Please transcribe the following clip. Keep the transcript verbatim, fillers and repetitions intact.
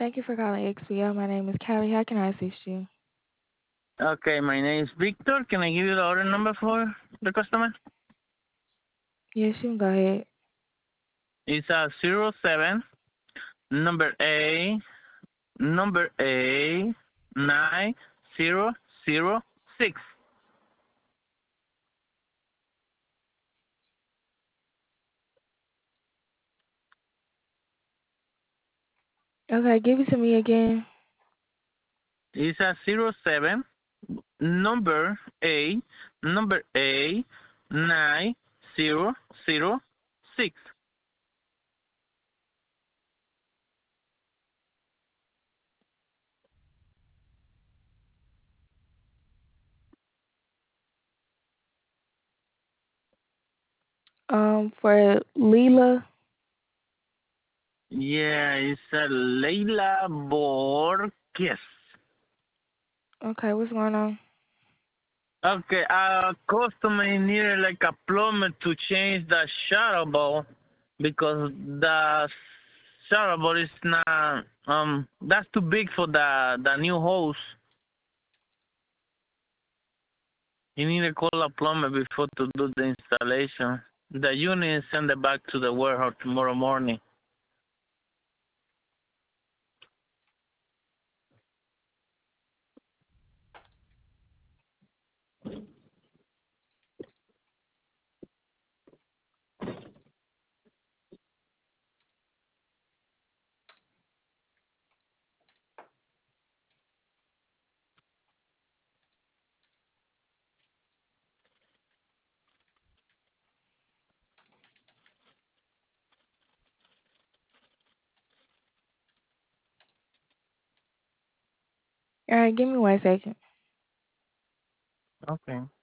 Thank you for calling X P L. My name is Callie. How can I assist you? Okay, my name is Victor. Can I give you the order number for the customer? Yes, you can go ahead. It's a zero seven number A number A nine zero zero six. Okay, give it to me again. It's a zero seven number A number A nine zero zero six. Um, for Leela. Yeah, it's a Leila Borges. Okay, what's going on? Okay, a customer needed like a plumber to change the shower ball because the shower ball is not um that's too big for the the new hose. You need to call a plumber before to do the installation. The unit is send it back to the warehouse tomorrow morning. All right, give me one second. Okay.